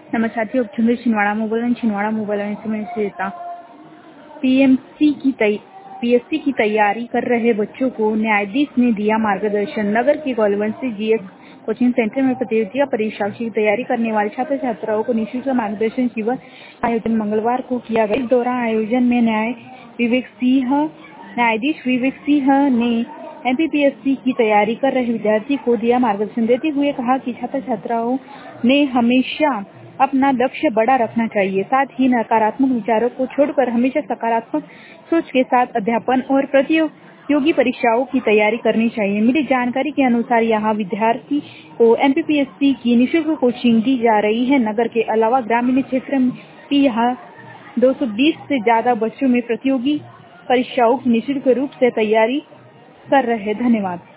नमस्कार साथियों, चंद्र छिंदवाड़ा मोबाइल से मैं श्वेता। पीएससी की तैयारी कर रहे बच्चों को न्यायाधीश ने दिया मार्गदर्शन। नगर के गोलवंशी जीएस कोचिंग सेंटर में प्रतियोगिता परीक्षाओं की तैयारी करने वाले छात्र छात्राओं को निःशुल्क मार्गदर्शन शिविर आयोजन मंगलवार को किया गया। इस दौरान आयोजन में न्यायाधीश विवेक सिंह ने एमपीपीएससी की तैयारी कर रहे विद्यार्थी को दिया मार्गदर्शन देते हुए कहा कि छात्र छात्राओं ने हमेशा अपना लक्ष्य बड़ा रखना चाहिए, साथ ही नकारात्मक विचारों को छोड़कर हमेशा सकारात्मक सोच के साथ अध्यापन और प्रतियोगी परीक्षाओं की तैयारी करनी चाहिए। मिली जानकारी के अनुसार यहाँ विद्यार्थी को एमपीपीएससी की निःशुल्क कोचिंग दी जा रही है। नगर के अलावा ग्रामीण क्षेत्र में भी यहाँ 220 से ज्यादा बच्चों में प्रतियोगी परीक्षाओं की निःशुल्क रूप से तैयारी कर रहे। धन्यवाद।